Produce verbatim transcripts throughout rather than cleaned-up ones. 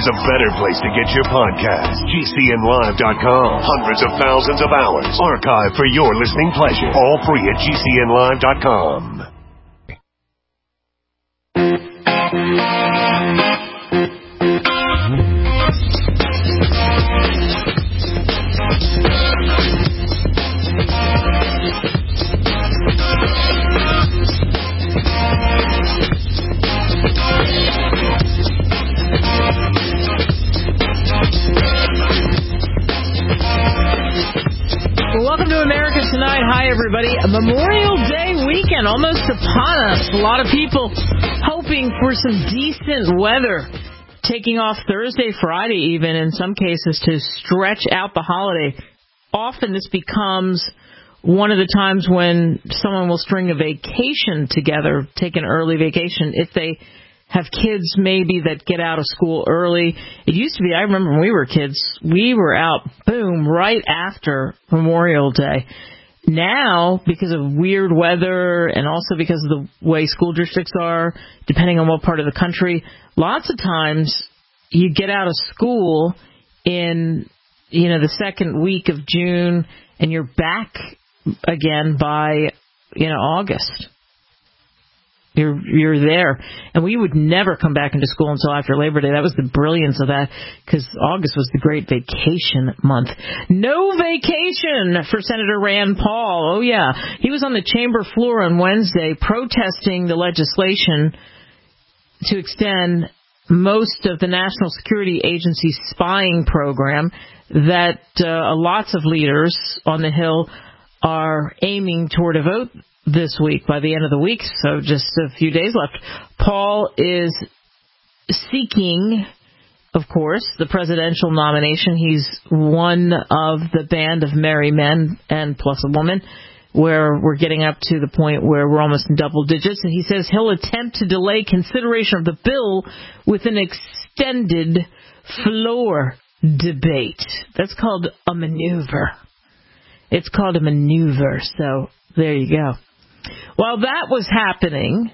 there's a better place to get your podcast. G C N live dot com. Hundreds of thousands of hours archived for your listening pleasure. All free at G C N live dot com. Welcome to America Tonight. Hi, everybody. A Memorial Day weekend almost upon us. A lot of people hoping for some decent weather, taking off Thursday, Friday even, in some cases, to stretch out the holiday. Often this becomes one of the times when someone will string a vacation together, take an early vacation, if they have kids maybe that get out of school early. It used to be, I remember when we were kids, we were out, boom, right after Memorial Day. Now, because of weird weather and also because of the way school districts are, depending on what part of the country, lots of times you get out of school in, you know, the second week of June and you're back again by, you know, August. You're you're there. And we would never come back into school until after Labor Day. That was the brilliance of that, because August was the great vacation month. No vacation for Senator Rand Paul. Oh, yeah. He was on the chamber floor on Wednesday protesting the legislation to extend most of the National Security Agency's spying program that uh, lots of leaders on the Hill are aiming toward a vote this week, by the end of the week, so just a few days left. Paul is seeking, of course, the presidential nomination. He's one of the band of merry men and plus a woman, where we're getting up to the point where we're almost in double digits. And he says he'll attempt to delay consideration of the bill with an extended floor debate. That's called a maneuver. It's called a maneuver, so there you go. While that was happening,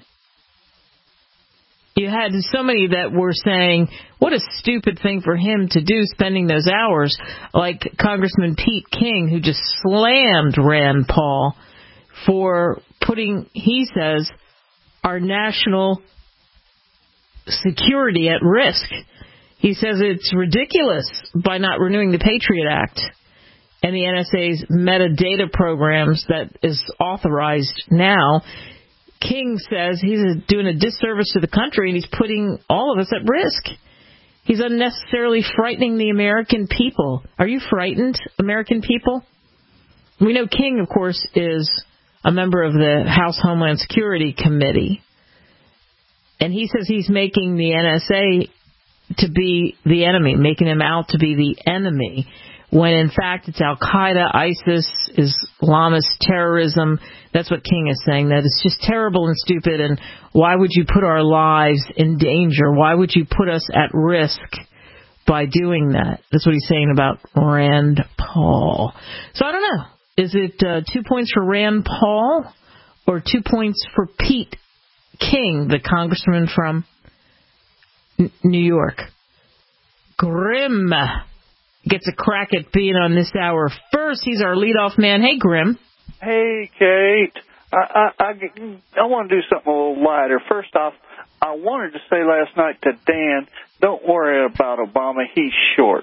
you had so many that were saying, what a stupid thing for him to do, spending those hours, like Congressman Pete King, who just slammed Rand Paul for putting, he says, our national security at risk. He says it's ridiculous by not renewing the Patriot Act and the N S A's metadata programs that is authorized now. King says he's doing a disservice to the country and he's putting all of us at risk. He's unnecessarily frightening the American people. Are you frightened, American people? We know King, of course, is a member of the House Homeland Security Committee. And he says he's making the N S A to be the enemy, making them out to be the enemy, when in fact it's Al-Qaeda, ISIS, Islamist terrorism. That's what King is saying, that it's just terrible and stupid, and why would you put our lives in danger? Why would you put us at risk by doing that? That's what he's saying about Rand Paul. So I don't know. Is it uh, two points for Rand Paul or two points for Pete King, the congressman from N- New York? Grim gets a crack at being on this hour. First, he's our leadoff man. Hey, Grim. Hey, Kate. I, I, I, I want to do something a little lighter. First off, I wanted to say last night to Dan, don't worry about Obama. He's short.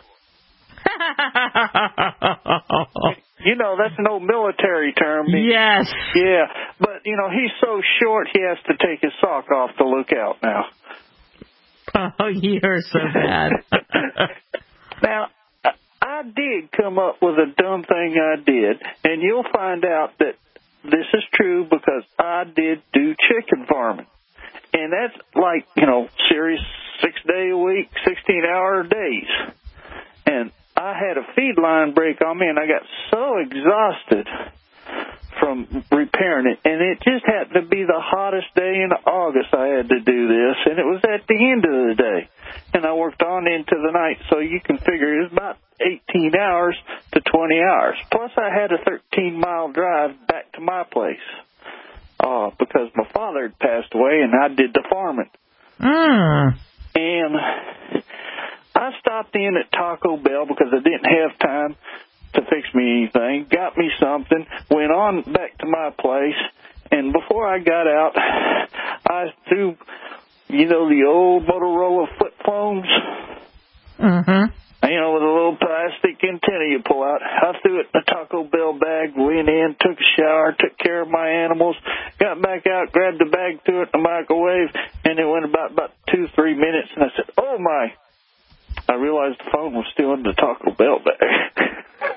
You know, that's an old military term. Yes. Yeah, but, you know, he's so short he has to take his sock off to look out now. Oh, you're so bad. Now, I did come up with a dumb thing I did, and you'll find out that this is true because I did do chicken farming. And that's like, you know, serious six-day-a-week, sixteen-hour days. And I had a feed line break on me, and I got so exhausted from repairing it. And it just happened to be the hottest day in August I had to do this, and it was at the end of the day. And I worked on into the night, so you can figure it was about eighteen hours to twenty hours. Plus, I had a thirteen-mile drive back to my place uh, because my father had passed away, and I did the farming. Mm. And I I stopped in at Taco Bell because I didn't have time to fix me anything, got me something, went on back to my place, and before I got out, I threw, you know, the old Motorola flip phones. Mm-hmm. You know, with a little plastic antenna you pull out. I threw it in a Taco Bell bag, went in, took a shower, took care of my animals, got back out, grabbed the bag, threw it in the microwave, and it went about, about two, three minutes, and I said, oh, my. I realized the phone was still in the Taco Bell bag.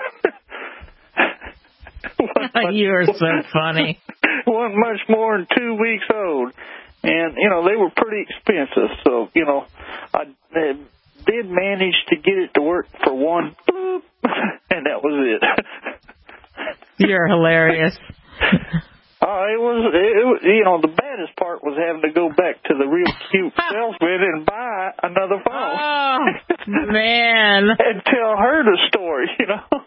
You are so funny. Wasn't much more than two weeks old. And, you know, they were pretty expensive. So, you know, I uh, did manage to get it to work for one, boop, and that was it. You're hilarious. Oh, it was, it was, you know, the baddest part was having to go back to the real cute salesman and buy another phone. Oh, man. And tell her the story, you know.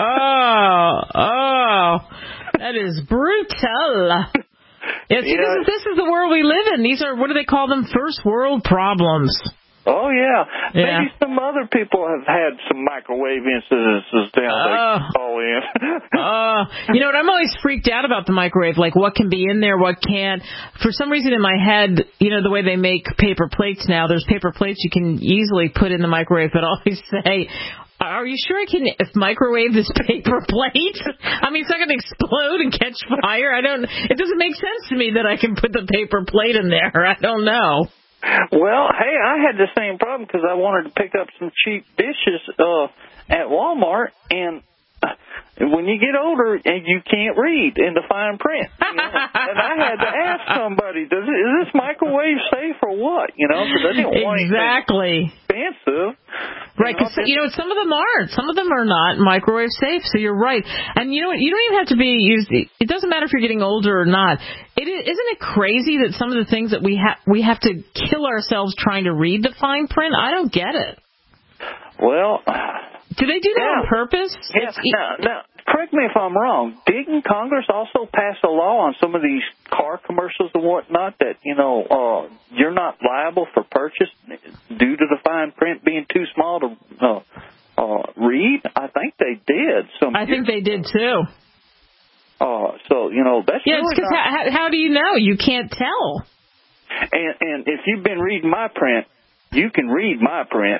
Oh, oh, that is brutal. Yeah, see, Yeah. this is, this is the world we live in. These are, what do they call them, first world problems. Oh, yeah. Yeah. Maybe some other people have had some microwave incidences down Uh, they can call in. uh, you know what? I'm always freaked out about the microwave, like what can be in there, what can't. For some reason in my head, you know, the way they make paper plates now, there's paper plates you can easily put in the microwave, but I always say, are you sure I can microwave this paper plate? I mean, it's not going to explode and catch fire. I don't, it doesn't make sense to me that I can put the paper plate in there. I don't know. Well, hey, I had the same problem because I wanted to pick up some cheap dishes uh, at Walmart, and when you get older and you can't read in the fine print, you know, and I had to ask somebody, "Does it, is this microwave safe or what?" You know, because I didn't want exactly anything expensive. Right, because, you know, some of them aren't. Some of them are not microwave safe, so you're right. And you know what? You don't even have to be used. It doesn't matter if you're getting older or not. It, isn't it crazy that some of the things that we, ha- we have to kill ourselves trying to read the fine print? I don't get it. Well, do they do that yeah. on purpose? Yeah. Now, now, correct me if I'm wrong. Didn't Congress also pass a law on some of these car commercials and whatnot that, you know, uh, you're not liable for purchase due to the fine print being too small to uh, uh, read? I think they did. Some I think they did, too. Uh, so, you know, that's yeah, really because not... how, how do you know? You can't tell. And, and if you've been reading my print, you can read my print.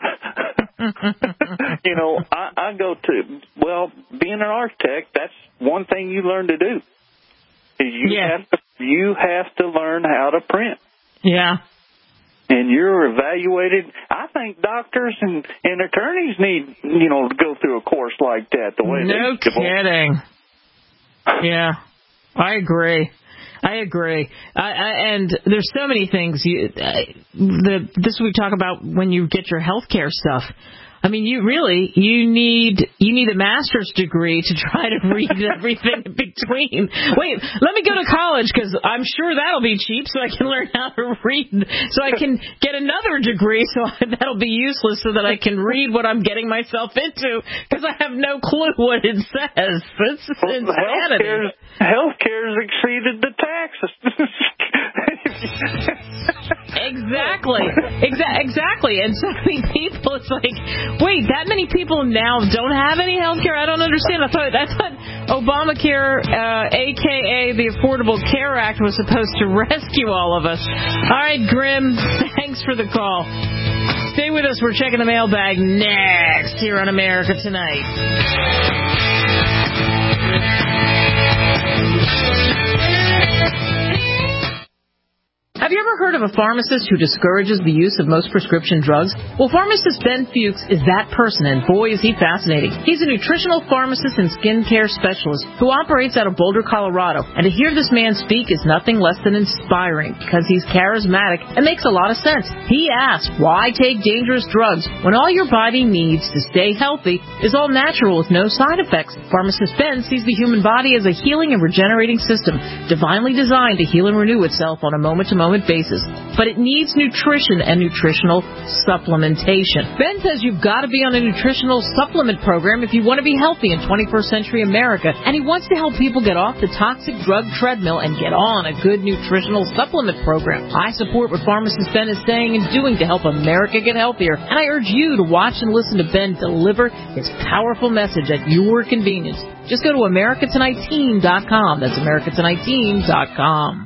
You know, I, I go to, well, being an architect, that's one thing you learn to do. Is you yeah. have to, you have to learn how to print. Yeah. And you're evaluated. I think doctors and, and attorneys need, you know, to go through a course like that. The way no they kidding. Yeah, I agree. I agree. I, I, and there's so many things. You, uh, the this we talk about when you get your health care stuff. I mean, you really, you need you need a master's degree to try to read everything in between. Wait, let me go to college because I'm sure that'll be cheap so I can learn how to read. So I can get another degree so that'll be useless so that I can read what I'm getting myself into because I have no clue what it says. It's well, insanity. Health care's exceeded the taxes. Exactly. Exa- exactly. And so many people, it's like, wait, that many people now don't have any health care? I don't understand. I thought, I thought Obamacare, uh, a k a the Affordable Care Act, was supposed to rescue all of us. All right, Grim, thanks for the call. Stay with us. We're checking the mailbag next here on America Tonight. Have you ever heard of a pharmacist who discourages the use of most prescription drugs? Well, pharmacist Ben Fuchs is that person, and boy, is he fascinating. He's a nutritional pharmacist and skincare specialist who operates out of Boulder, Colorado. And to hear this man speak is nothing less than inspiring because he's charismatic and makes a lot of sense. He asks, why take dangerous drugs when all your body needs to stay healthy is all natural with no side effects? Pharmacist Ben sees the human body as a healing and regenerating system, divinely designed to heal and renew itself on a moment-to-moment moment basis, but it needs nutrition and nutritional supplementation. Ben says you've got to be on a nutritional supplement program if you want to be healthy in twenty-first century America, and he wants to help people get off the toxic drug treadmill and get on a good nutritional supplement program. I support what pharmacist Ben is saying and doing to help America get healthier, and I urge you to watch and listen to Ben deliver his powerful message at your convenience. Just go to America Tonight Team dot com. That's America Tonight Team dot com.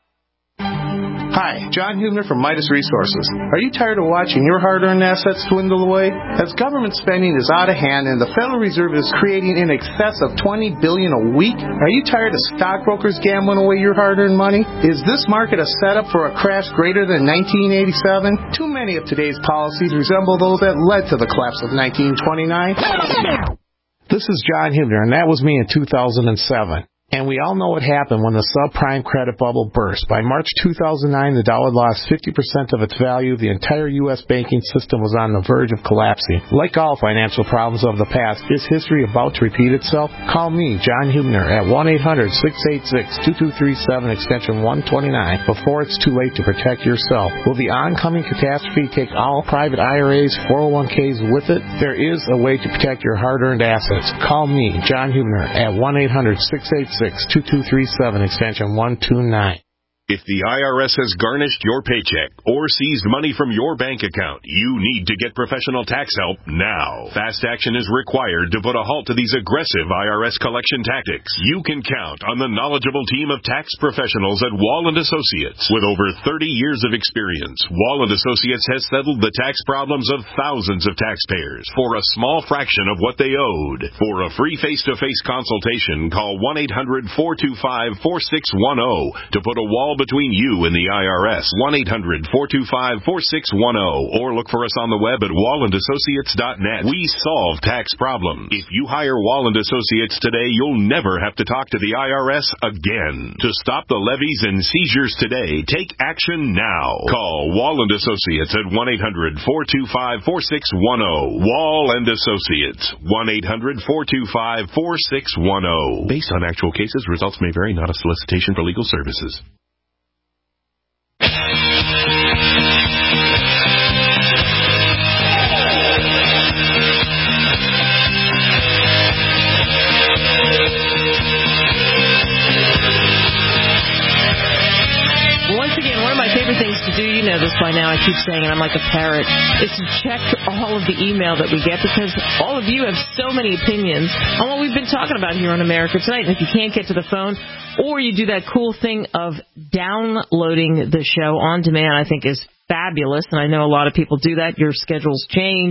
Hi, John Hubner from Midas Resources. Are you tired of watching your hard-earned assets dwindle away? As government spending is out of hand and the Federal Reserve is creating in excess of twenty billion dollars a week, are you tired of stockbrokers gambling away your hard-earned money? Is this market a setup for a crash greater than nineteen eighty-seven? Too many of today's policies resemble those that led to the collapse of nineteen twenty-nine. This is John Hubner, and that was me in two thousand seven. And we all know what happened when the subprime credit bubble burst. By March two thousand nine, the dollar lost fifty percent of its value. The entire U S banking system was on the verge of collapsing. Like all financial problems of the past, is history about to repeat itself? Call me, John Hubner, at one eight hundred, six eight six, two two three seven, extension one twenty-nine, before it's too late to protect yourself. Will the oncoming catastrophe take all private I R As, four oh one k's with it? There is a way to protect your hard-earned assets. Call me, John Hubner, at one eight hundred, six eight six, two two three seven, extension one two nine. If the I R S has garnished your paycheck or seized money from your bank account, you need to get professional tax help now. Fast action is required to put a halt to these aggressive I R S collection tactics. You can count on the knowledgeable team of tax professionals at Wall and Associates. With over thirty years of experience, Wall and Associates has settled the tax problems of thousands of taxpayers for a small fraction of what they owed. For a free face-to-face consultation, call one eight hundred, four two five, four six one zero to put a wall between you and the I R S. one eight hundred, four two five, four six one zero, or look for us on the web at wall and associates dot net. We solve tax problems. If you hire Wall and Associates today, you'll never have to talk to the I R S again. To stop the levies and seizures today, take action now. Call Wall and Associates at one eight hundred, four two five, four six one zero. Wall and Associates, one eight hundred, four two five, four six one zero. Based on actual cases, results may vary, not a solicitation for legal services. Things to do, you know this by now, I keep saying it, I'm like a parrot, is to check all of the email that we get, because all of you have so many opinions on what we've been talking about here on America Tonight. And if you can't get to the phone, or you do that cool thing of downloading the show on demand, I think is fabulous, and I know a lot of people do that. Your schedules change,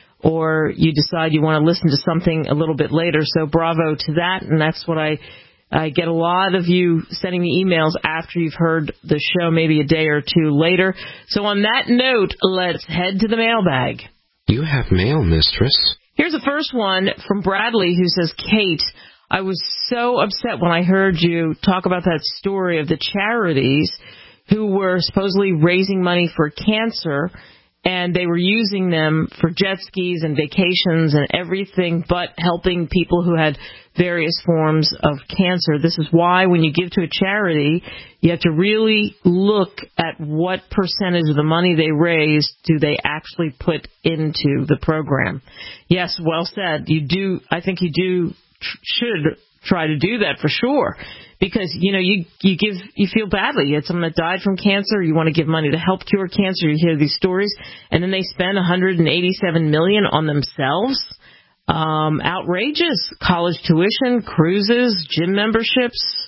or you decide you want to listen to something a little bit later, so bravo to that. And that's what I I get a lot of you sending me emails after you've heard the show, maybe a day or two later. So on that note, let's head to the mailbag. You have mail, mistress. Here's the first one from Bradley, who says, Kate, I was so upset when I heard you talk about that story of the charities who were supposedly raising money for cancer, and they were using them for jet skis and vacations and everything but helping people who had various forms of cancer. This is why when you give to a charity, you have to really look at what percentage of the money they raise do they actually put into the program. Yes, well said. You do. I think you do tr- should try to do that for sure. Because, you know, you you give you feel badly. You had someone that died from cancer. You want to give money to help cure cancer. You hear these stories. And then they spend one hundred eighty-seven million dollars on themselves. Um, outrageous. College tuition, cruises, gym memberships,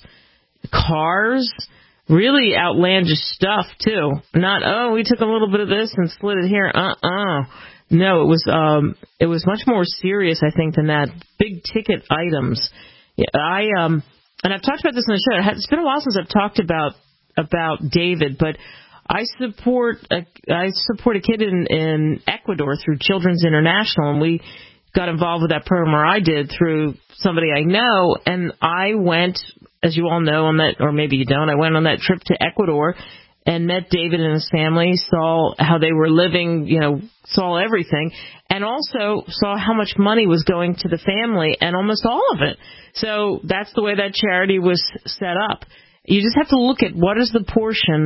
cars. Really outlandish stuff, too. Not, oh, we took a little bit of this and slid it here. Uh-uh. No, it was um, it was much more serious, I think, than that. Big ticket items. Yeah, I um. And I've talked about this in the show. It's been a while since I've talked about about David, but I support a, I support a kid in, in Ecuador through Children's International, and we got involved with that program, or I did, through somebody I know. And I went, as you all know, on that, or maybe you don't, I went on that trip to Ecuador and met David and his family, saw how they were living, you know, saw everything, and also saw how much money was going to the family, and almost all of it. So that's the way that charity was set up. You just have to look at what is the portion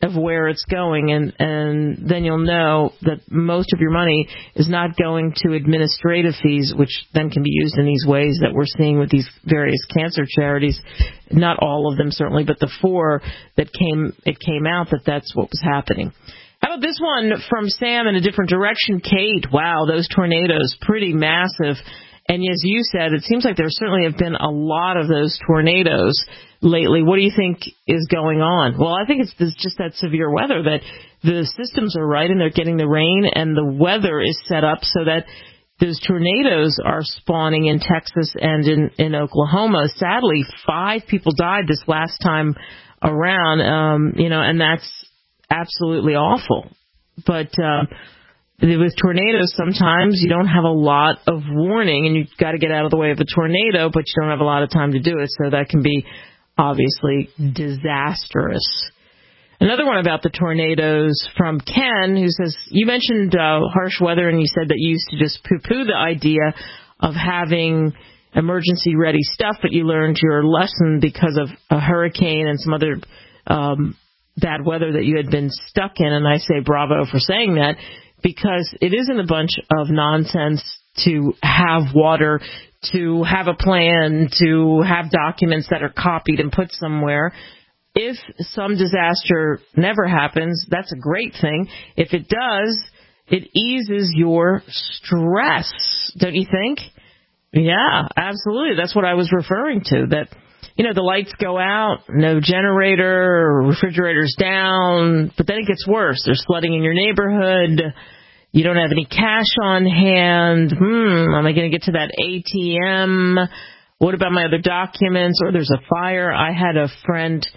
of where it's going, and, and then you'll know that most of your money is not going to administrative fees, which then can be used in these ways that we're seeing with these various cancer charities. Not all of them, certainly, but the four that came, it came out that that's what was happening. How about this one from Sam in a different direction? Kate, wow, those tornadoes, pretty massive. And as you said, it seems like there certainly have been a lot of those tornadoes lately. What do you think is going on? Well, I think it's this, just that severe weather, that the systems are right and they're getting the rain, and the weather is set up so that those tornadoes are spawning in Texas and in, in Oklahoma. Sadly, five people died this last time around, um, you know, and that's absolutely awful. But uh, with tornadoes, sometimes you don't have a lot of warning, and you've got to get out of the way of a tornado, but you don't have a lot of time to do it, so that can be obviously disastrous. Another one about the tornadoes from Ken, who says, you mentioned uh, harsh weather, and you said that you used to just poo-poo the idea of having emergency-ready stuff, but you learned your lesson because of a hurricane and some other um, bad weather that you had been stuck in, and I say bravo for saying that, because it isn't a bunch of nonsense to have water, to have a plan, to have documents that are copied and put somewhere. If some disaster never happens, that's a great thing. If it does, it eases your stress, don't you think? Yeah, absolutely. That's what I was referring to, that, you know, the lights go out, no generator, refrigerator's down, but then it gets worse. There's flooding in your neighborhood. You don't have any cash on hand. Hmm, am I going to get to that A T M? What about my other documents? Or there's a fire. I had a friend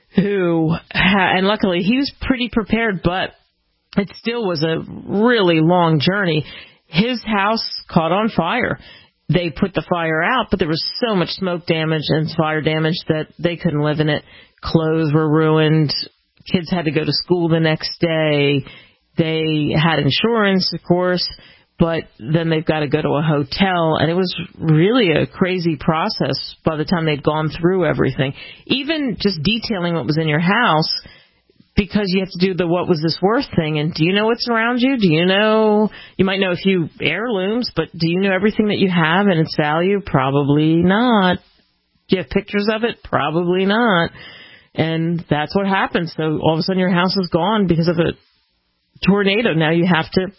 who, had, and luckily he was pretty prepared, but it still was a really long journey. His house caught on fire. They put the fire out, but there was so much smoke damage and fire damage that they couldn't live in it. Clothes were ruined. Kids had to go to school the next day. They had insurance, of course, but then they've got to go to a hotel, and it was really a crazy process by the time they'd gone through everything. Even just detailing what was in your house, because you have to do the what was this worth thing, and do you know what's around you? Do you know, you might know a few heirlooms, but do you know everything that you have and its value? Probably not. Do you have pictures of it? Probably not. And that's what happens. So all of a sudden your house is gone because of a tornado. Now you have to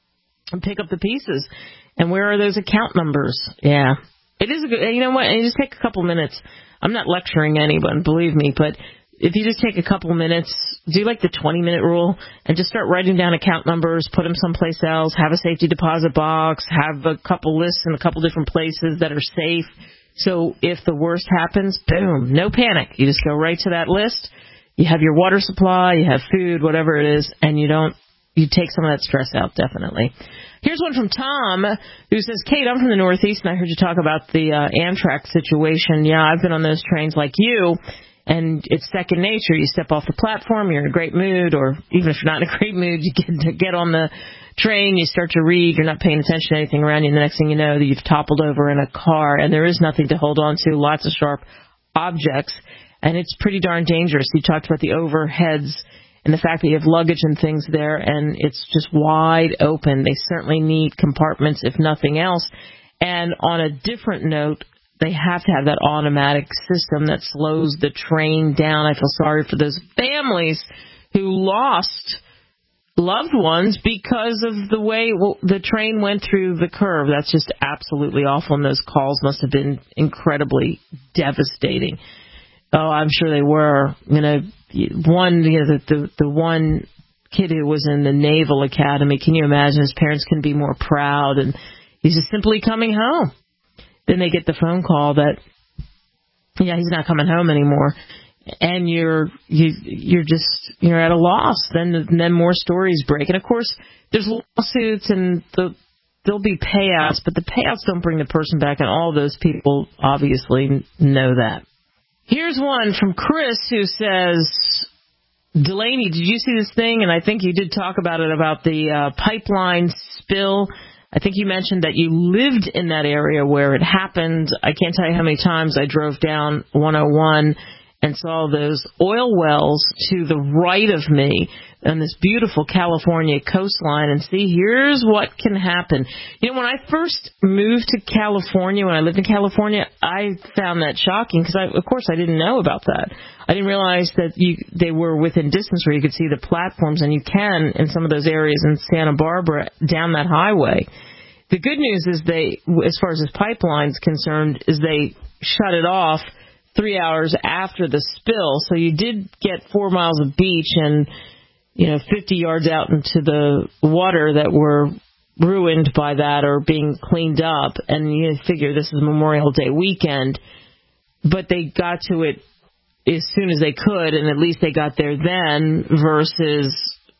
pick up the pieces. And where are those account numbers? Yeah. It is a good, you know what, and just take a couple minutes. I'm not lecturing anyone, believe me, but if you just take a couple minutes, do like the twenty-minute rule, and just start writing down account numbers, put them someplace else, have a safety deposit box, have a couple lists in a couple different places that are safe. So if the worst happens, boom, no panic. You just go right to that list. You have your water supply, you have food, whatever it is, and you don't, you take some of that stress out, definitely. Here's one from Tom, who says, Kate, I'm from the Northeast, and I heard you talk about the uh, Amtrak situation. Yeah, I've been on those trains like you, and it's second nature. You step off the platform, you're in a great mood, or even if you're not in a great mood, you get to get on the train, you start to read, you're not paying attention to anything around you, and the next thing you know, you've toppled over in a car, and there is nothing to hold on to, lots of sharp objects, and it's pretty darn dangerous. You talked about the overheads and the fact that you have luggage and things there, and it's just wide open. They certainly need compartments, if nothing else. And on a different note, they have to have that automatic system that slows the train down. I feel sorry for those families who lost loved ones because of the way the train went through the curve. That's just absolutely awful, and those calls must have been incredibly devastating. Oh, I'm sure they were. You know, one, you know, the, the the one kid who was in the Naval Academy, can you imagine? His parents couldn't be more proud, and he's just simply coming home. Then they get the phone call that, yeah, he's not coming home anymore, and you're you you're just you're at a loss. Then then more stories break, and of course there's lawsuits and the, there'll be payouts, but the payouts don't bring the person back, and all those people obviously know that. Here's one from Chris who says, Delaney, did you see this thing? And I think you did talk about it, about the uh, pipeline spill. I think you mentioned that you lived in that area where it happened. I can't tell you how many times I drove down one oh one, and saw those oil wells to the right of me on this beautiful California coastline and see, here's what can happen. You know, when I first moved to California, when I lived in California, I found that shocking because, I, of course, I didn't know about that. I didn't realize that you, they were within distance where you could see the platforms, and you can in some of those areas in Santa Barbara down that highway. The good news is they, as far as this pipeline is concerned, is they shut it off three hours after the spill. So you did get four miles of beach and, you know, fifty yards out into the water that were ruined by that or being cleaned up. And you figure this is Memorial Day weekend, but they got to it as soon as they could, and at least they got there then versus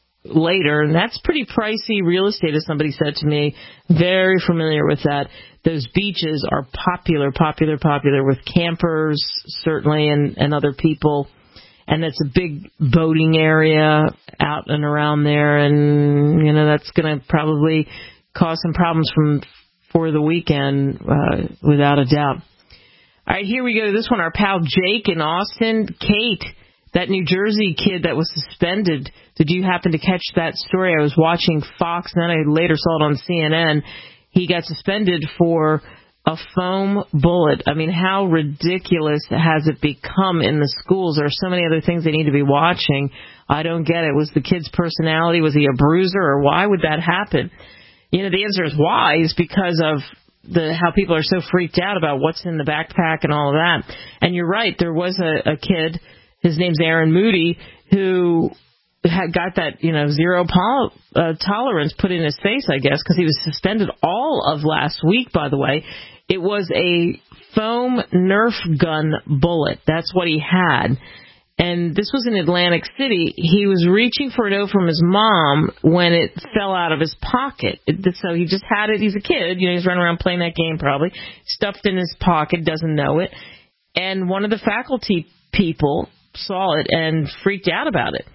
later. And that's pretty pricey real estate, as somebody said to me. Very familiar with that. Those beaches are popular, popular, popular with campers, certainly, and, and other people. And it's a big boating area out and around there. And, you know, that's going to probably cause some problems from for the weekend, uh, without a doubt. All right, here we go to this one. Our pal Jake in Austin. Kate, that New Jersey kid that was suspended, did you happen to catch that story? I was watching Fox, and then I later saw it on C N N. He got suspended for a foam bullet. I mean, how ridiculous has it become in the schools? There are so many other things they need to be watching. I don't get it. Was the kid's personality, was he a bruiser, or why would that happen? You know, the answer is why, is because of the how people are so freaked out about what's in the backpack and all of that. And you're right, there was a, a kid, his name's Aaron Moody, who had got that, you know, zero pol- uh, tolerance put in his face, I guess, because he was suspended all of last week, by the way. It was a foam Nerf gun bullet. That's what he had. And this was in Atlantic City. He was reaching for a note from his mom when it fell out of his pocket. It, so he just had it. He's a kid. You know, he's running around playing that game probably. Stuffed in his pocket, doesn't know it. And one of the faculty people saw it and freaked out about it.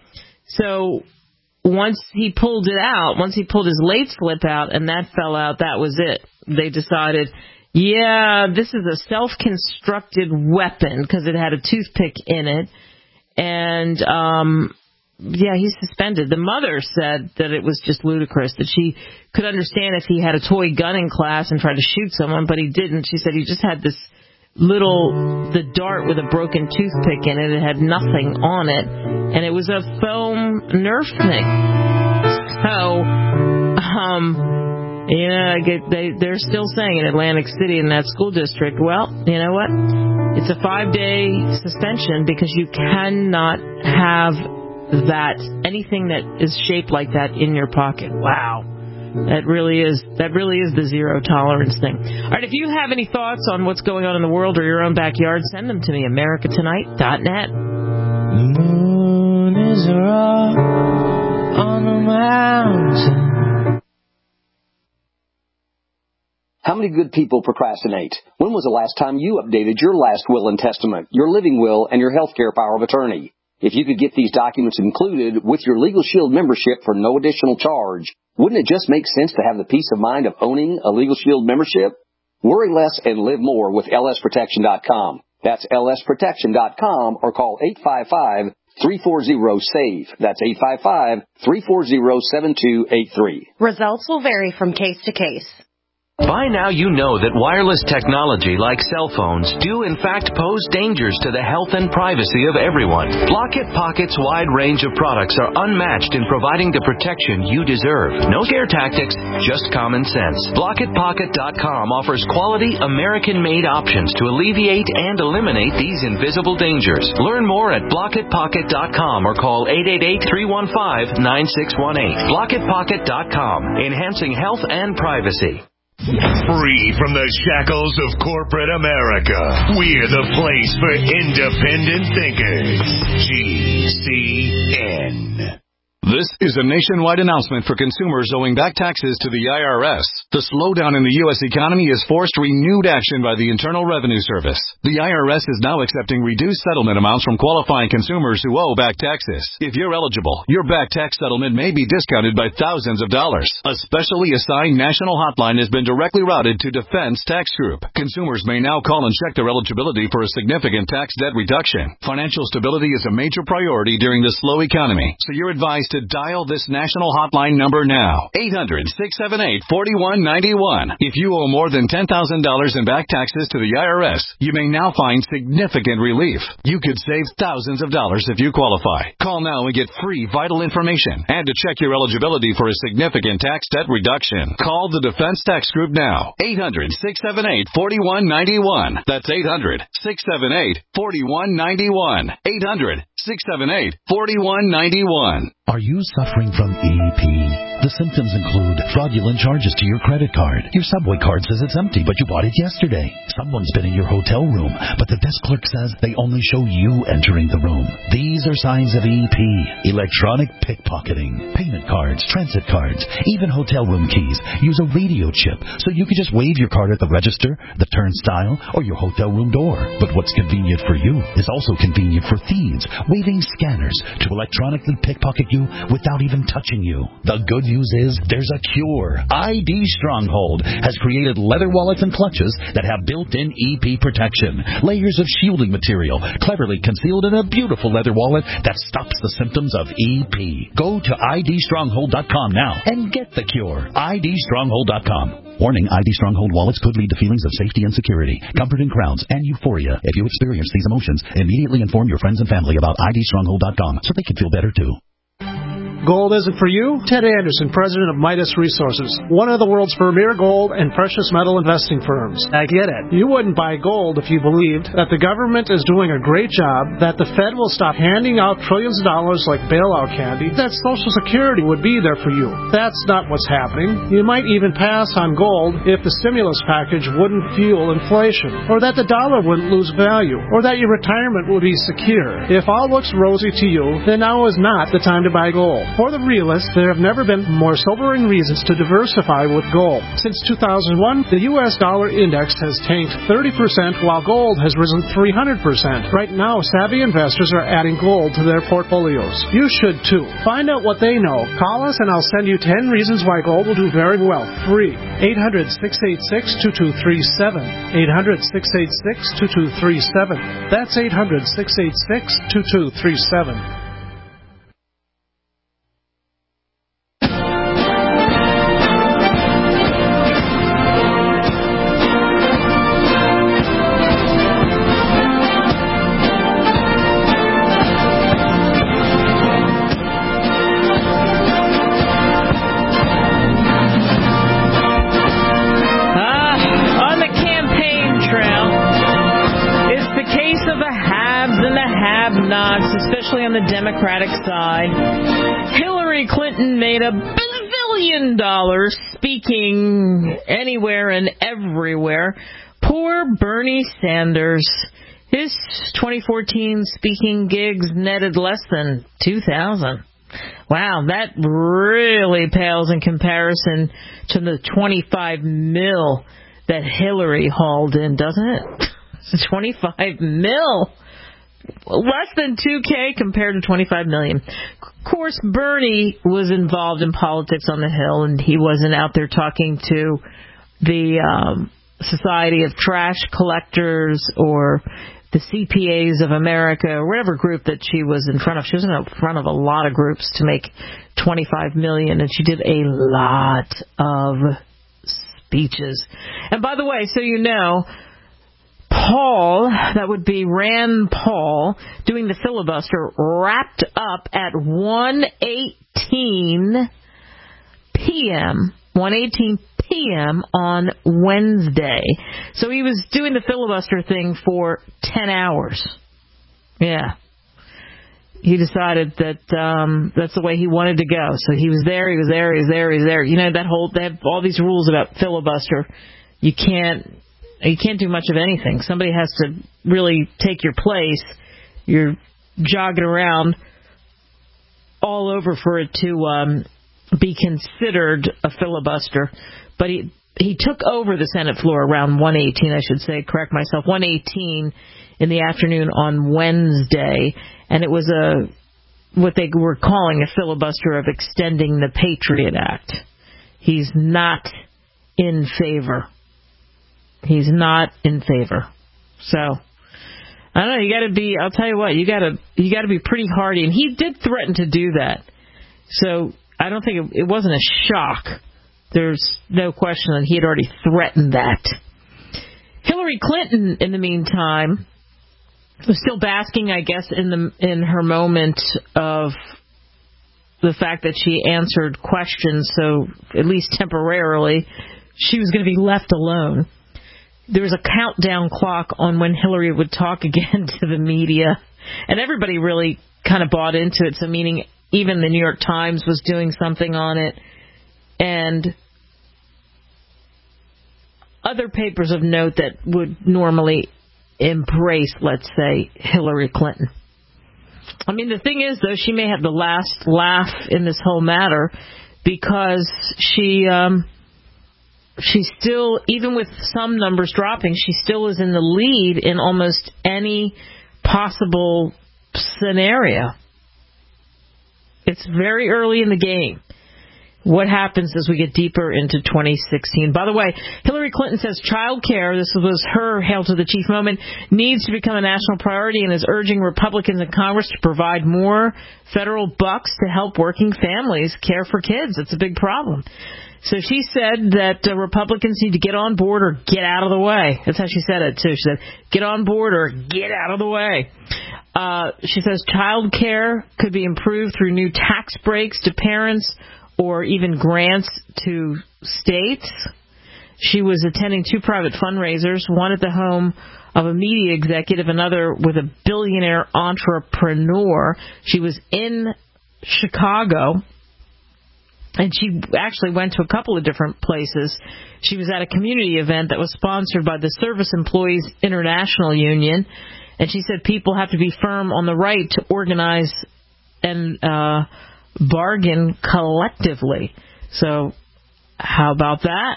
So once he pulled it out, once he pulled his late slip out and that fell out, that was it. They decided, yeah, this is a self-constructed weapon because it had a toothpick in it. And, um, yeah, he's suspended. The mother said that it was just ludicrous, that she could understand if he had a toy gun in class and tried to shoot someone, but he didn't. She said he just had this little, the dart with a broken toothpick in it. It had nothing on it, and it was a foam Nerf thing. So, um, you know, I get, they, they're still saying in Atlantic City in that school district, well, you know what? It's a five-day suspension because you cannot have that, anything that is shaped like that in your pocket. Wow. That really is that really is the zero tolerance thing. All right, if you have any thoughts on what's going on in the world or your own backyard, send them to me, america tonight dot net. The moon is a rock on the mountain. How many good people procrastinate? When was the last time you updated your last will and testament, your living will, and your health care power of attorney? If you could get these documents included with your Legal Shield membership for no additional charge, wouldn't it just make sense to have the peace of mind of owning a Legal Shield membership? Worry less and live more with L S protection dot com. That's L S protection dot com or call eight five five, three four zero, S A V E. That's eight five five, three four zero, seven two eight three. Results will vary from case to case. By now you know that wireless technology like cell phones do in fact pose dangers to the health and privacy of everyone. Blockit Pocket's wide range of products are unmatched in providing the protection you deserve. No scare tactics, just common sense. Blockit Pocket dot com offers quality American-made options to alleviate and eliminate these invisible dangers. Learn more at Blockit Pocket dot com or call eight eight eight, three one five, nine six one eight. Blockit Pocket dot com, enhancing health and privacy. Free from the shackles of corporate America, we're the place for independent thinkers. G C N. This is a nationwide announcement for consumers owing back taxes to the I R S. The slowdown in the U S economy has forced renewed action by the Internal Revenue Service. The I R S is now accepting reduced settlement amounts from qualifying consumers who owe back taxes. If you're eligible, your back tax settlement may be discounted by thousands of dollars. A specially assigned national hotline has been directly routed to Defense Tax Group. Consumers may now call and check their eligibility for a significant tax debt reduction. Financial stability is a major priority during this slow economy, so you're advised to dial this national hotline number now. eight hundred, six seven eight, four one nine one. If you owe more than ten thousand dollars in back taxes to the I R S, you may now find significant relief. You could save thousands of dollars if you qualify. Call now and get free vital information and to check your eligibility for a significant tax debt reduction. Call the Defense Tax Group now. eight hundred, six seven eight, four one nine one. That's eight hundred, six seven eight, four one nine one. eight hundred, six seven eight, four one nine one. Are you suffering from E P? The symptoms include fraudulent charges to your credit card. Your Subway card says it's empty, but you bought it yesterday. Someone's been in your hotel room, but the desk clerk says they only show you entering the room. These are signs of E P. Electronic pickpocketing. Payment cards, transit cards, even hotel room keys use a radio chip, so you can just wave your card at the register, the turnstile, or your hotel room door. But what's convenient for you is also convenient for thieves, waving scanners to electronically pickpocket you without even touching you. The good news is there's a cure. I D Stronghold has created leather wallets and clutches that have built-in E P protection, layers of shielding material cleverly concealed in a beautiful leather wallet that stops the symptoms of E P. Go to I D stronghold dot com now and get the cure. I D stronghold dot com. Warning, I D Stronghold wallets could lead to feelings of safety and security, comfort in crowds, and euphoria. If you experience these emotions, immediately inform your friends and family about I D stronghold dot com so they can feel better too. Gold isn't for you? Ted Anderson, president of Midas Resources, one of the world's premier gold and precious metal investing firms. I get it. You wouldn't buy gold if you believed that the government is doing a great job, that the Fed will stop handing out trillions of dollars like bailout candy, that Social Security would be there for you. That's not what's happening. You might even pass on gold if the stimulus package wouldn't fuel inflation, or that the dollar wouldn't lose value, or that your retirement would be secure. If all looks rosy to you, then now is not the time to buy gold. For the realists, there have never been more sobering reasons to diversify with gold. Since two thousand one, the U S dollar index has tanked thirty percent while gold has risen three hundred percent. Right now, savvy investors are adding gold to their portfolios. You should too. Find out what they know. Call us and I'll send you ten reasons why gold will do very well. Free. eight hundred, six eight six, two two three seven. eight hundred, six eight six, two two three seven. That's eight hundred, six eight six, two two three seven. Especially on the Democratic side. Hillary Clinton made a bazillion dollars speaking anywhere and everywhere. Poor Bernie Sanders. His twenty fourteen speaking gigs netted less than two thousand. Wow, that really pales in comparison to the twenty-five mil that Hillary hauled in, doesn't it? twenty-five mil. Less than two K compared to twenty-five million. Of course, Bernie was involved in politics on the Hill, and he wasn't out there talking to the um, Society of Trash Collectors or the C P As of America or whatever group that she was in front of. She was in front of a lot of groups to make twenty-five million, and she did a lot of speeches. And by the way, so you know, Paul, that would be Rand Paul, doing the filibuster, wrapped up at one eighteen p.m., one eighteen p.m. on Wednesday. So he was doing the filibuster thing for ten hours. Yeah. He decided that um, that's the way he wanted to go. So he was there, he was there, he was there, he was there. You know, that whole, they have all these rules about filibuster. You can't... You can't do much of anything. Somebody has to really take your place. You're jogging around all over for it to um, be considered a filibuster, but he he took over the Senate floor around one eighteen, I should say, correct myself, one eighteen in the afternoon on Wednesday, and it was a what they were calling a filibuster of extending the Patriot Act. He's not in favor. He's not in favor. So, I don't know, you gotta be, I'll tell you what, you gotta, you gotta be pretty hardy, and he did threaten to do that. So, I don't think it, it wasn't a shock. There's no question that he had already threatened that. Hillary Clinton, in the meantime, was still basking, I guess, in the in her moment of the fact that she answered questions, so at least temporarily, she was going to be left alone. There was a countdown clock on when Hillary would talk again to the media, and everybody really kind of bought into it, so meaning even the New York Times was doing something on it, and other papers of note that would normally embrace, let's say, Hillary Clinton. I mean, the thing is, though, she may have the last laugh in this whole matter because she, um, she still, even with some numbers dropping, she still is in the lead in almost any possible scenario. It's very early in the game. What happens as we get deeper into twenty sixteen? By the way, Hillary Clinton says child care, this was her Hail to the Chief moment, needs to become a national priority and is urging Republicans in Congress to provide more federal bucks to help working families care for kids. It's a big problem. So she said that uh, Republicans need to get on board or get out of the way. That's how she said it, too. She said, get on board or get out of the way. Uh, she says child care could be improved through new tax breaks to parents or even grants to states. She was attending two private fundraisers, one at the home of a media executive, another with a billionaire entrepreneur. She was in Chicago, and she actually went to a couple of different places. She was at a community event that was sponsored by the Service Employees International Union, and she said people have to be firm on the right to organize and uh bargain collectively. So how about that?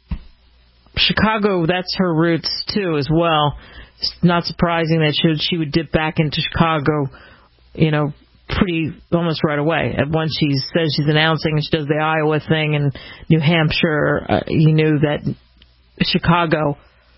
Chicago, that's her roots too as well. It's not surprising that she would, she would dip back into Chicago, you know, pretty almost right away. And once she says she's announcing and she does the Iowa thing and New Hampshire, uh, you knew that Chicago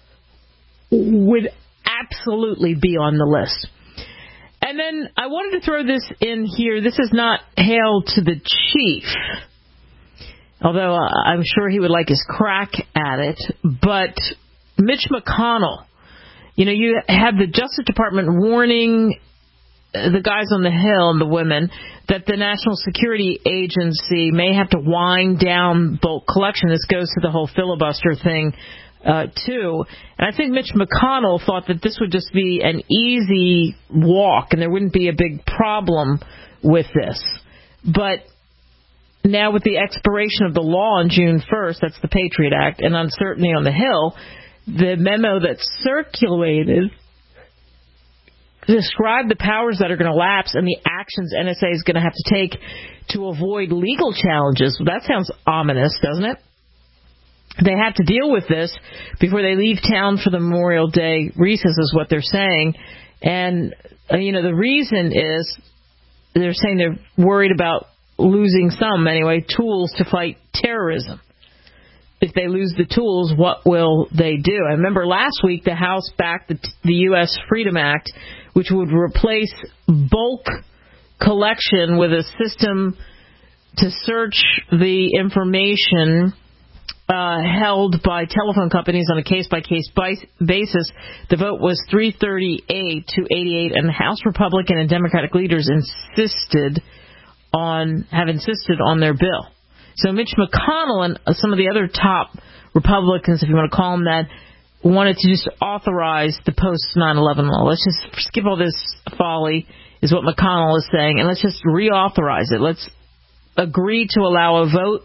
would absolutely be on the list. And then I wanted to throw this in here. This is not Hail to the Chief, although I'm sure he would like his crack at it. But Mitch McConnell, you know, you have the Justice Department warning the guys on the Hill and the women that the National Security Agency may have to wind down bulk collection. This goes to the whole filibuster thing, Uh, too. And I think Mitch McConnell thought that this would just be an easy walk and there wouldn't be a big problem with this. But now with the expiration of the law on June first, that's the Patriot Act, and uncertainty on the Hill, the memo that circulated described the powers that are going to lapse and the actions N S A is going to have to take to avoid legal challenges. Well, that sounds ominous, doesn't it? They have to deal with this before they leave town for the Memorial Day recess is what they're saying. And, uh, you know, the reason is they're saying they're worried about losing some, anyway, tools to fight terrorism. If they lose the tools, what will they do? I remember last week the House backed the, the U S Freedom Act, which would replace bulk collection with a system to search the information Uh, held by telephone companies on a case-by-case basis. The vote was three thirty-eight to eighty-eight, and the House Republican and Democratic leaders insisted on have insisted on their bill. So Mitch McConnell and some of the other top Republicans, if you want to call them that, wanted to just authorize the post nine eleven law. Let's just skip all this folly, is what McConnell is saying, and let's just reauthorize it. Let's agree to allow a vote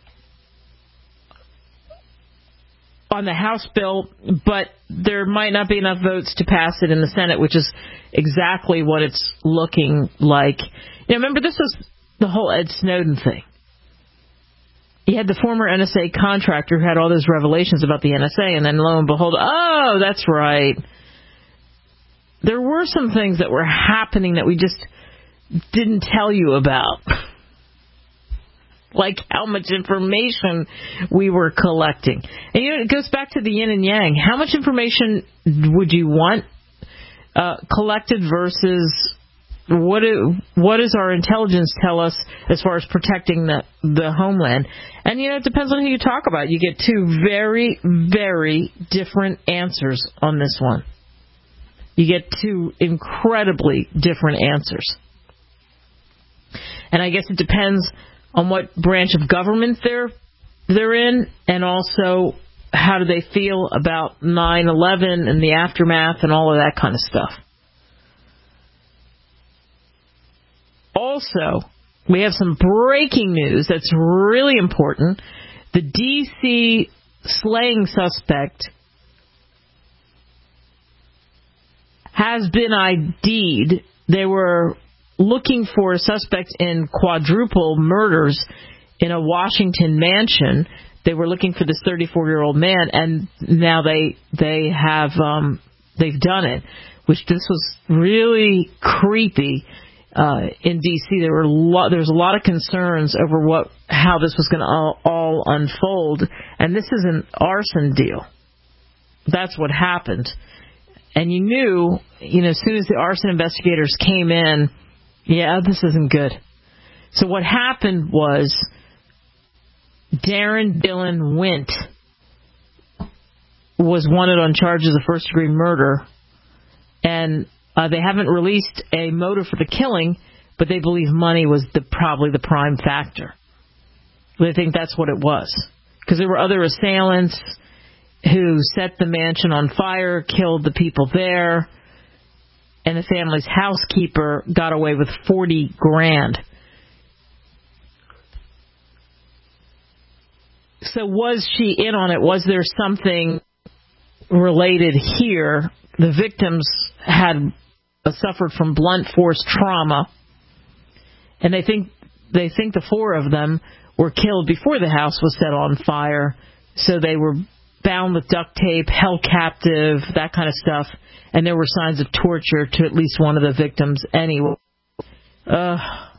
on the House bill, but there might not be enough votes to pass it in the Senate, which is exactly what it's looking like. You know, remember, this was the whole Ed Snowden thing. You had the former N S A contractor who had all those revelations about the N S A, and then lo and behold, oh, that's right. There were some things that were happening that we just didn't tell you about. Like how much information we were collecting. And, you know, it goes back to the yin and yang. How much information would you want uh, collected versus what, do, what does our intelligence tell us as far as protecting the, the homeland? And, you know, it depends on who you talk about. You get two very, very different answers on this one. You get two incredibly different answers. And I guess it depends on what branch of government they're they're in, and also how do they feel about nine eleven and the aftermath and all of that kind of stuff. Also, we have some breaking news that's really important. The D C slaying suspect has been I D'd. They were looking for a suspect in quadruple murders in a Washington mansion. They were looking for this thirty-four-year-old man, and now they they have um, they've done it. Which this was really creepy uh, in D C. There were a lot, there was a lot of concerns over what how this was going to all, all unfold, and this is an arson deal. That's what happened, and you knew, you know, as soon as the arson investigators came in. Yeah, this isn't good. So what happened was Darren Dylan Wint was wanted on charges of first-degree murder, and uh, they haven't released a motive for the killing, but they believe money was the, probably the prime factor. They think that's what it was. Because there were other assailants who set the mansion on fire, killed the people there, and the family's housekeeper got away with forty grand. So was she in on it? Was there something related here? The victims had uh, suffered from blunt force trauma, and they think they think the four of them were killed before the house was set on fire. So they were bound with duct tape, held captive, that kind of stuff. And there were signs of torture to at least one of the victims anyway. Uh,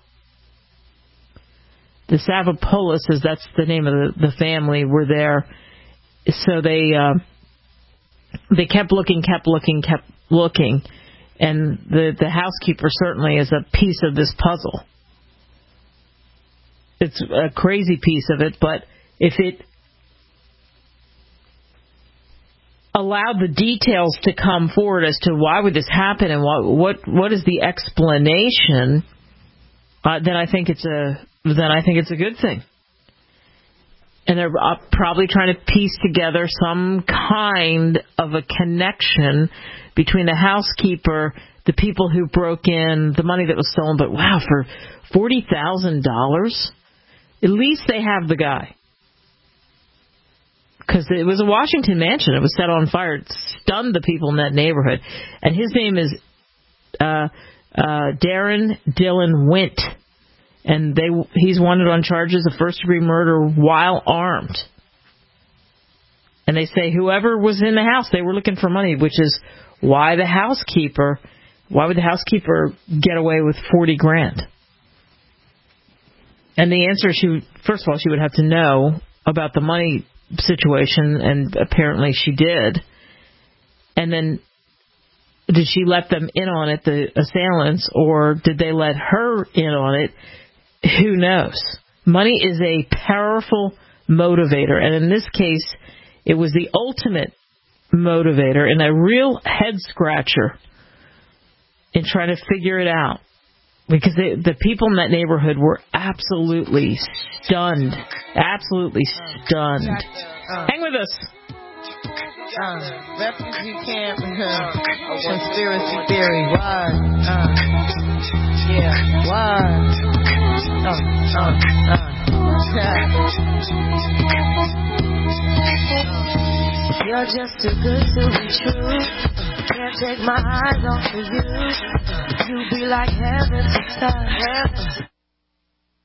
the Savopoulos, that's the name of the, the family, were there. So they uh, they kept looking, kept looking, kept looking. And the, the housekeeper certainly is a piece of this puzzle. It's a crazy piece of it, but if it allowed the details to come forward as to why would this happen and what what what is the explanation, uh, then I think it's a then I think it's a good thing. And they're uh, probably trying to piece together some kind of a connection between the housekeeper, the people who broke in, the money that was stolen. But wow, for forty thousand dollars, at least they have the guy. Because it was a Washington mansion. It was set on fire. It stunned the people in that neighborhood. And his name is uh, uh, Darren Dylan Wint. And they he's wanted on charges of first-degree murder while armed. And they say whoever was in the house, they were looking for money, which is why the housekeeper, why would the housekeeper get away with forty grand? And the answer, she would, first of all, she would have to know about the money situation, and apparently she did. And then did she let them in on it, the assailants, or did they let her in on it? Who knows? Money is a powerful motivator, and in this case, it was the ultimate motivator and a real head scratcher in trying to figure it out. Because they, the people in that neighborhood were absolutely stunned. Absolutely stunned. Uh, Hang with us. Uh, refugee camp, uh, conspiracy theory, why? Uh, yeah, why? Uh, uh, uh. You're just too good to be true. Can't take my eyes off of you. You be like heaven to touch.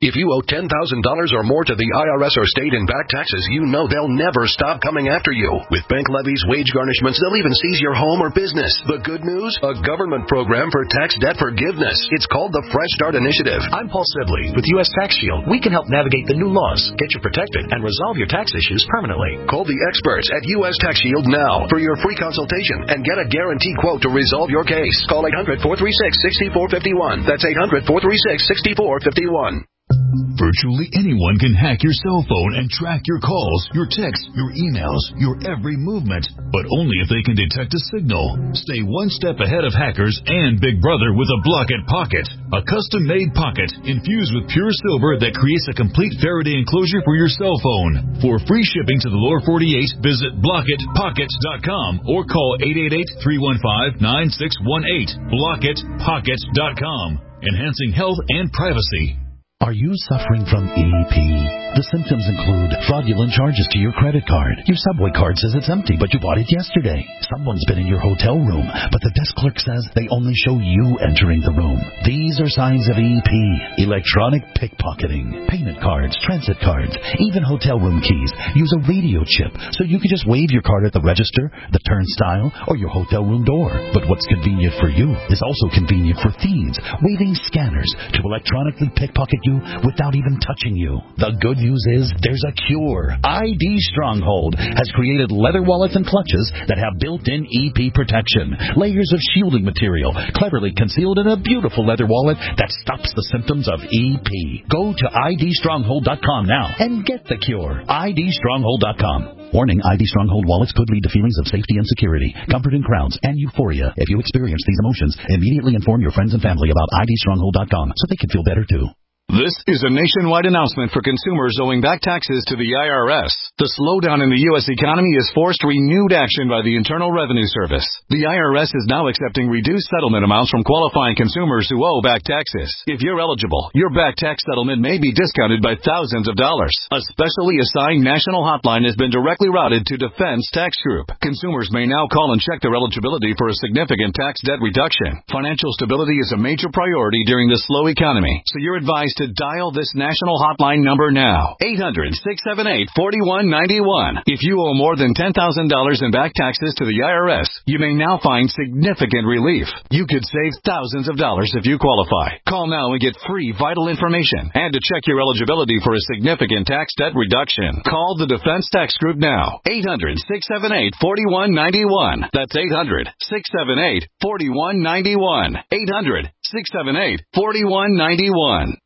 If you owe ten thousand dollars or more to the I R S or state in back taxes, you know they'll never stop coming after you. With bank levies, wage garnishments, they'll even seize your home or business. The good news? A government program for tax debt forgiveness. It's called the Fresh Start Initiative. I'm Paul Sibley with U S Tax Shield. We can help navigate the new laws, get you protected, and resolve your tax issues permanently. Call the experts at U S Tax Shield now for your free consultation and get a guaranteed quote to resolve your case. Call eight hundred, four three six, six four five one. That's eight hundred, four three six, six four five one. Virtually anyone can hack your cell phone and track your calls, your texts, your emails, your every movement, but only if they can detect a signal. Stay one step ahead of hackers and Big Brother with a Blockit Pocket, a custom-made pocket infused with pure silver that creates a complete Faraday enclosure for your cell phone. For free shipping to the lower forty-eight, visit blockit pocket dot com or call eight eight eight, three one five, nine six one eight. blockit pocket dot com, enhancing health and privacy. Are you suffering from E P? The symptoms include fraudulent charges to your credit card. Your subway card says it's empty, but you bought it yesterday. Someone's been in your hotel room, but the desk clerk says they only show you entering the room. These are signs of E P. Electronic pickpocketing, payment cards, transit cards, even hotel room keys use a radio chip, so you can just wave your card at the register, the turnstile, or your hotel room door. But what's convenient for you is also convenient for thieves, waving scanners to electronically pickpocket you without even touching you. The good news is there's a cure. I D Stronghold has created leather wallets and clutches that have built-in E P protection. Layers of shielding material cleverly concealed in a beautiful leather wallet that stops the symptoms of E P. Go to I D stronghold dot com now and get the cure. I D stronghold dot com. Warning, I D Stronghold wallets could lead to feelings of safety and security, comfort in crowds, and euphoria. If you experience these emotions, immediately inform your friends and family about I D stronghold dot com so they can feel better too. This is a nationwide announcement for consumers owing back taxes to the I R S. The slowdown in the U S economy has forced renewed action by the Internal Revenue Service. The I R S is now accepting reduced settlement amounts from qualifying consumers who owe back taxes. If you're eligible, your back tax settlement may be discounted by thousands of dollars. A specially assigned national hotline has been directly routed to Defense Tax Group. Consumers may now call and check their eligibility for a significant tax debt reduction. Financial stability is a major priority during this slow economy, so you're advised to dial this national hotline number now. eight hundred, six seven eight, four one nine one. If you owe more than ten thousand dollars in back taxes to the I R S, you may now find significant relief. You could save thousands of dollars if you qualify. Call now and get free vital information and to check your eligibility for a significant tax debt reduction. Call the Defense Tax Group now. eight hundred, six seven eight, four one nine one. That's eight hundred, six seven eight, four one nine one. eight hundred, six seven eight, four one nine one.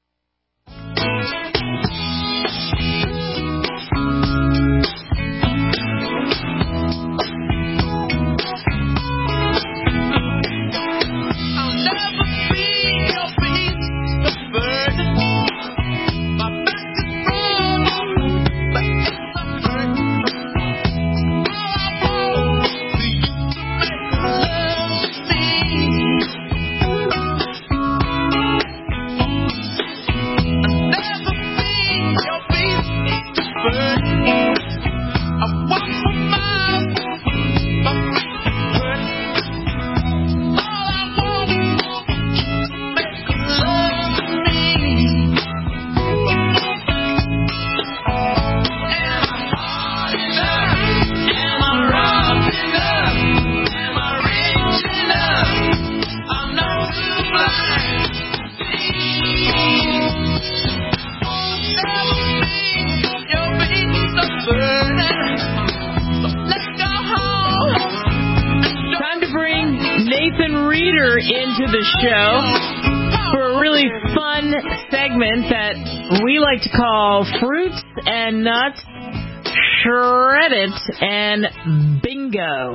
Into the show for a really fun segment that we like to call Fruits and Nuts, Shred It, and Bingo.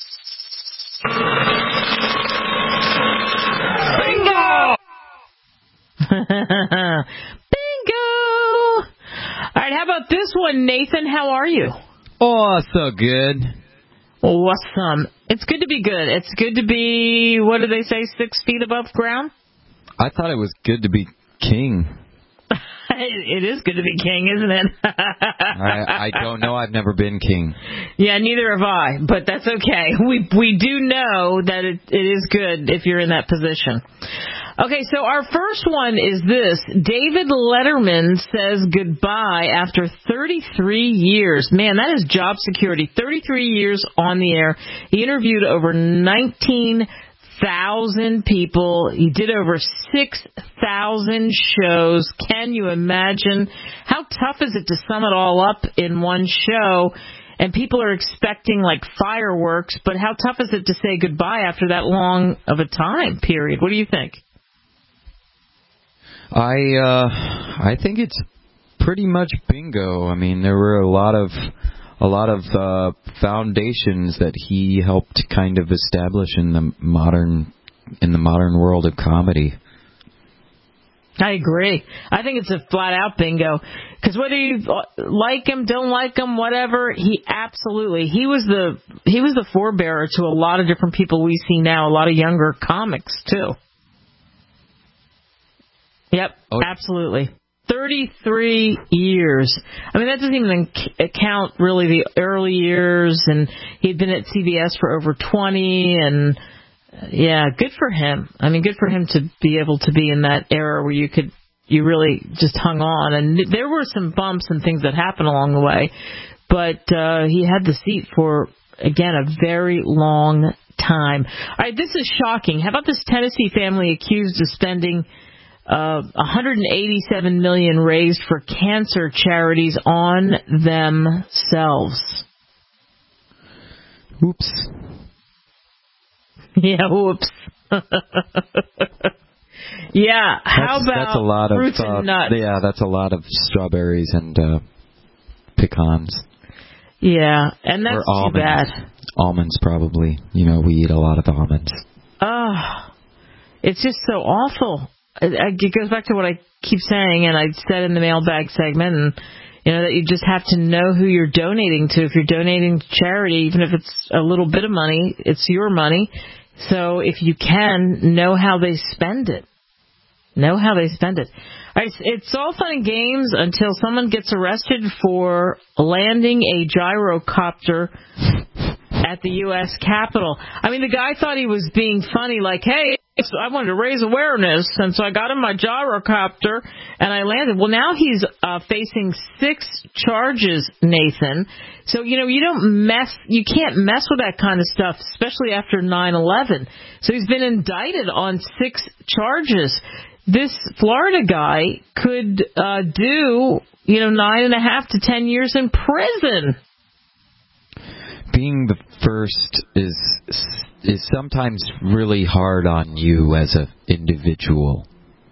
Bingo! Bingo! All right, how about this one, Nathan? How are you? Oh, so good. Awesome. It's good to be good. It's good to be, what do they say, six feet above ground? I thought it was good to be king. It is good to be king, isn't it? I, I don't know. I've never been king. Yeah, neither have I, but that's okay. We we do know that it, it is good if you're in that position. Okay, so our first one is this. David Letterman says goodbye after thirty-three years. Man, that is job security. thirty-three years on the air. He interviewed over nineteen thousand people. He did over six thousand shows. Can you imagine? How tough is it to sum it all up in one show? And people are expecting like fireworks, but how tough is it to say goodbye after that long of a time period? What do you think? I uh, I think it's pretty much bingo. I mean, there were a lot of a lot of uh, foundations that he helped kind of establish in the modern in the modern world of comedy. I agree. I think it's a flat-out bingo. Because whether you like him, don't like him, whatever, he absolutely he was the he was the forebearer to a lot of different people we see now, a lot of younger comics too. Yep, oh. Absolutely. thirty-three years. I mean, that doesn't even count really the early years, and he'd been at C B S for over twenty, and yeah, good for him. I mean, good for him to be able to be in that era where you could, you really just hung on. And there were some bumps and things that happened along the way, but uh, he had the seat for, again, a very long time. All right, this is shocking. How about this Tennessee family accused of spending uh, one hundred eighty-seven million dollars raised for cancer charities on themselves? Oops. Yeah, whoops. Yeah, how that's, about that's a lot of, fruits uh, and nuts? Yeah, that's a lot of strawberries and uh, pecans. Yeah, and that's or too almonds. bad. Almonds, probably. You know, we eat a lot of almonds. Oh, it's just so awful. It, it goes back to what I keep saying, and I said in the mailbag segment, and you know, that you just have to know who you're donating to. If you're donating to charity, even if it's a little bit of money, it's your money. So if you can, know how they spend it. Know how they spend it. All right, it's all fun and games until someone gets arrested for landing a gyrocopter at the U S Capitol. I mean, the guy thought he was being funny, like, hey, I wanted to raise awareness, and so I got in my gyrocopter, and I landed. Well, now he's uh, facing six charges, Nathan. So, you know, you don't mess, you can't mess with that kind of stuff, especially after nine eleven. So he's been indicted on six charges. This Florida guy could uh, do, you know, nine and a half to ten years in prison. Being the first is is sometimes really hard on you as an individual.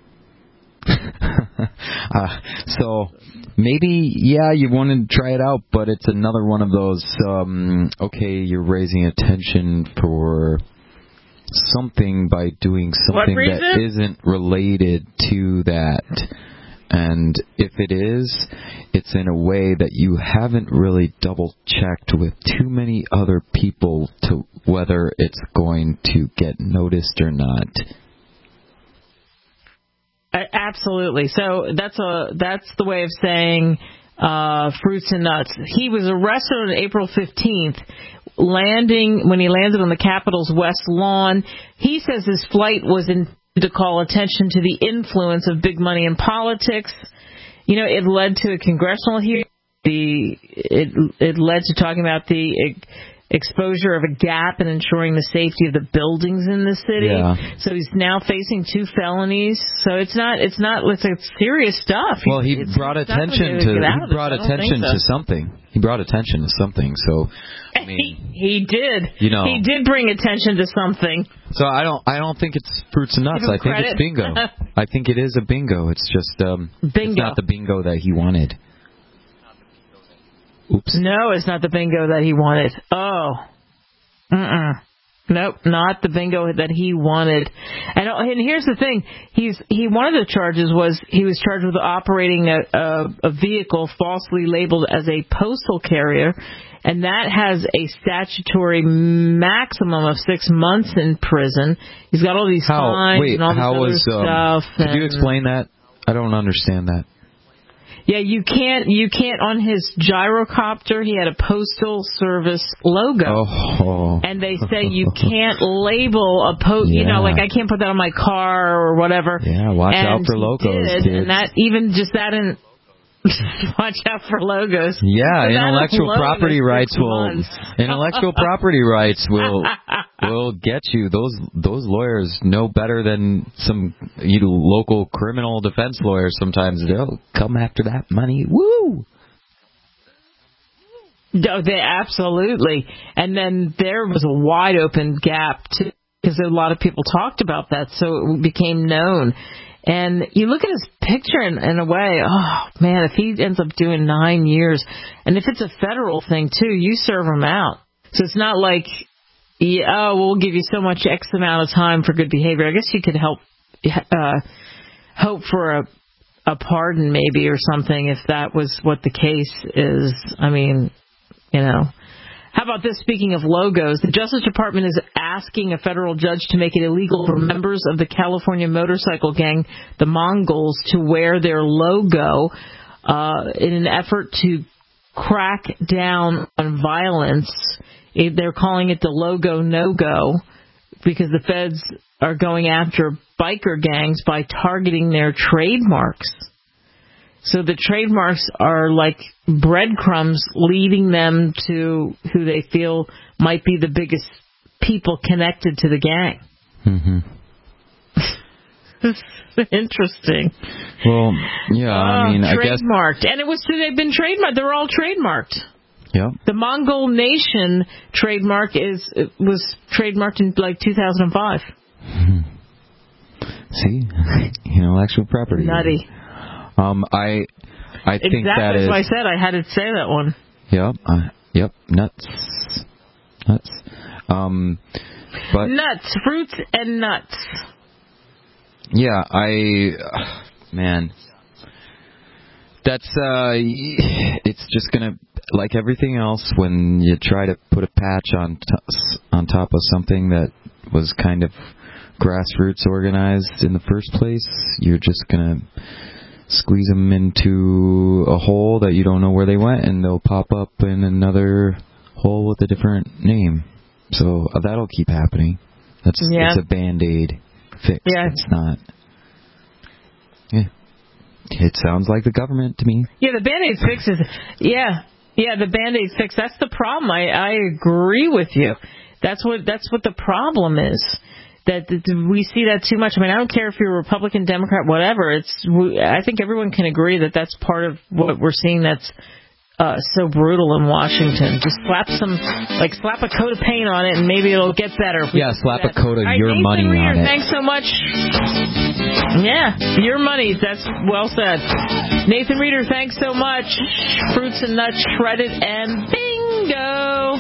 uh, so maybe, yeah, you want to try it out, but it's another one of those, um, okay, you're raising attention for something by doing something that isn't related to that. And if it is, it's in a way that you haven't really double-checked with too many other people to whether it's going to get noticed or not. Absolutely. So that's a that's the way of saying uh, fruits and nuts. He was arrested on April fifteenth, landing when he landed on the Capitol's West Lawn. He says his flight was in to call attention to the influence of big money in politics. You know, it led to a congressional hearing. The it it led to talking about the exposure of a gap in ensuring the safety of the buildings in the city. Yeah. So he's now facing two felonies. So it's not it's not it's like serious stuff. Well, he it's brought attention to he brought attention so. to something. He brought attention to something. So I mean, he, he did. You know, he did bring attention to something. So I don't I don't think it's fruits and nuts. I think credit. it's bingo. I think it is a bingo. It's just um bingo. It's not the bingo that he wanted. Oops. No, it's not the bingo that he wanted. Oh. Mm-mm. Nope, not the bingo that he wanted. And, and here's the thing. He's he one of the charges was he was charged with operating a, a, a vehicle falsely labeled as a postal carrier, and that has a statutory maximum of six months in prison. He's got all these how, fines wait, and all this how other was, um, stuff. Could and, you explain that? I don't understand that. Yeah, you can't, you can't, on his gyrocopter, he had a Postal Service logo. Oh. And they say you can't label a post, yeah. you know, like I can't put that on my car or whatever. Yeah, watch and out for logos, did, kids. And that, even just that in, watch out for logos. Yeah, so intellectual property rights will, months. intellectual property rights will, will get you. Those, those lawyers know better than some, you know, local criminal defense lawyers sometimes. They'll come after that money. Woo! No, they absolutely. And then there was a wide open gap too, because a lot of people talked about that, so it became known. And you look at his picture in, in a way, oh man, if he ends up doing nine years, and if it's a federal thing too, you serve him out. So it's not like, yeah, oh, we'll give you so much X amount of time for good behavior. I guess you could help, uh, hope for a, a pardon maybe or something if that was what the case is. I mean, you know. How about this? Speaking of logos, the Justice Department is asking a federal judge to make it illegal for members of the California motorcycle gang, the Mongols, to wear their logo uh, in an effort to crack down on violence. They're calling it the logo no-go because the feds are going after biker gangs by targeting their trademarks. So the trademarks are like breadcrumbs leading them to who they feel might be the biggest people connected to the gang. Mm-hmm. Interesting. Well, yeah, I mean, uh, I guess... Trademarked. And it was, they've been trademarked. They're all trademarked. Yep. The Mongol Nation trademark is was trademarked in like two thousand five. Mm-hmm. See? Intellectual property. Nutty. Um, I, I think exactly that is. Exactly as I said. I had to say that one. Yep. Uh, yep. Nuts. Nuts. Um, but nuts, fruits, and nuts. Yeah, I. Uh, man, that's. Uh, it's just gonna, like everything else, when you try to put a patch on t- on top of something that was kind of grassroots organized in the first place, you're just gonna squeeze them into a hole that you don't know where they went, and they'll pop up in another hole with a different name. So uh, that'll keep happening. That's yeah. It's a Band-Aid fix. Yeah. It's not. Yeah. It sounds like the government to me. Yeah, the Band-Aid fix is. Yeah, yeah, the Band-Aid fix. That's the problem. I I agree with you. That's what that's what the problem is. That we see that too much. I mean, I don't care if you're Republican, Democrat, whatever. It's. I think everyone can agree that that's part of what we're seeing that's uh, so brutal in Washington. Just slap some, like slap a coat of paint on it, and maybe it'll get better. Yeah, slap a coat of right, your Nathan money Reeder, on it. Thanks so much. Yeah, your money. That's well said. Nathan Reeder, thanks so much. Fruits and nuts shredded and bingo.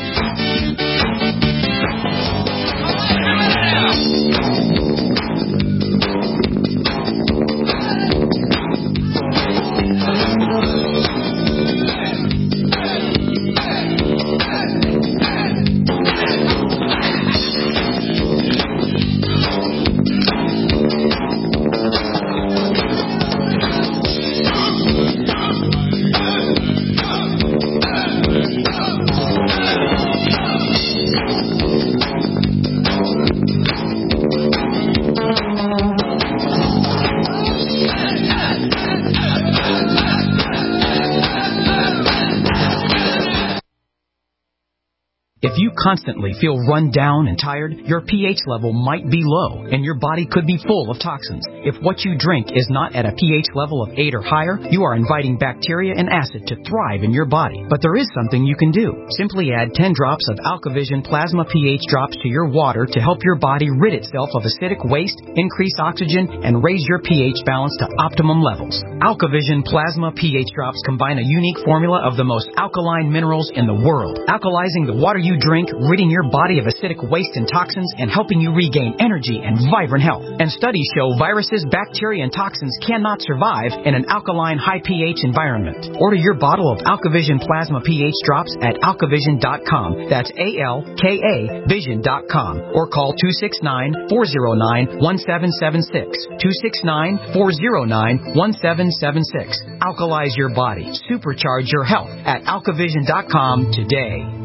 If you constantly feel run down and tired, your pH level might be low, and your body could be full of toxins. If what you drink is not at a pH level of eight or higher, you are inviting bacteria and acid to thrive in your body. But there is something you can do. Simply add ten drops of AlkaVision Plasma pH drops to your water to help your body rid itself of acidic waste, increase oxygen, and raise your pH balance to optimum levels. AlkaVision Plasma pH drops combine a unique formula of the most alkaline minerals in the world, alkalizing the water you you drink, ridding your body of acidic waste and toxins, and helping you regain energy and vibrant health. And studies show viruses, bacteria, and toxins cannot survive in an alkaline, high pH environment. Order your bottle of AlkaVision Plasma pH drops at alkavision dot com. That's A L K A vision dot com. Or call two six nine, four zero nine, one seven seven six. two six nine, four zero nine, one seven seven six. Alkalize your body. Supercharge your health at alkavision dot com today.